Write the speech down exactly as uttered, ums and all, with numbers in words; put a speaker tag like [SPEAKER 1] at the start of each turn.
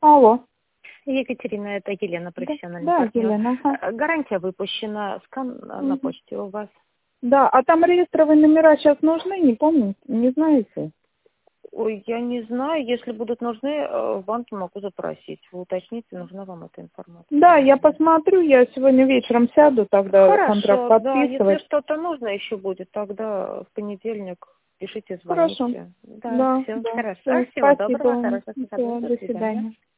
[SPEAKER 1] Алло.
[SPEAKER 2] Екатерина, это Елена, профессиональный
[SPEAKER 1] Да,
[SPEAKER 2] партнер.
[SPEAKER 1] Елена. Ага.
[SPEAKER 2] Э, Гарантия выпущена, скан на
[SPEAKER 1] Мгм.
[SPEAKER 2] почте у вас.
[SPEAKER 1] Да, а там реестровые номера сейчас нужны, не помните, не знаете?
[SPEAKER 2] Ой, я не знаю, если будут нужны, э, в банке могу запросить. Вы уточните, нужна вам эта информация.
[SPEAKER 1] Да, я посмотрю, я сегодня вечером сяду, тогда контракт
[SPEAKER 2] Хорошо, да, если
[SPEAKER 1] подписывать.
[SPEAKER 2] что-то нужно еще будет, тогда в понедельник пишите,
[SPEAKER 1] Хорошо.
[SPEAKER 2] звоните. Да,
[SPEAKER 1] Да,
[SPEAKER 2] все,
[SPEAKER 1] да.
[SPEAKER 2] хорошо.
[SPEAKER 1] Всё,
[SPEAKER 2] Всего
[SPEAKER 1] спасибо
[SPEAKER 2] доброго,
[SPEAKER 1] вам.
[SPEAKER 2] хорошего
[SPEAKER 1] Всё,
[SPEAKER 2] до
[SPEAKER 1] до
[SPEAKER 2] свидания.
[SPEAKER 1] свидания.